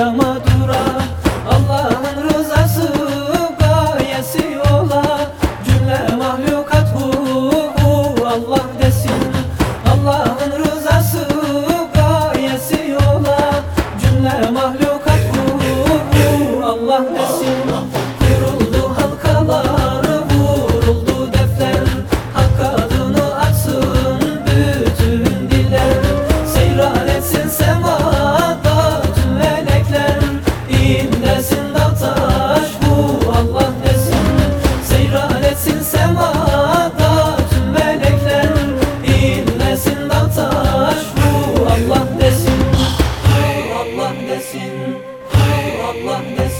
kıyama dura. Allah'ın rızası gayesi ola, cümle mahlukat hu Allah desin. Allah'ın rızası gayesi ola, cümle mahlukat hu Allah desin. Kuruldu halkalar, vuruldu defter, Hak adını açsın bütün diller. Seyran etsin semada tüm melekler, İnlesin dağ taş bu Allah desin. Seyran etsin semada tüm melekler, İnlesin dağ taş bu Allah desin. Allah desin, Allah desin.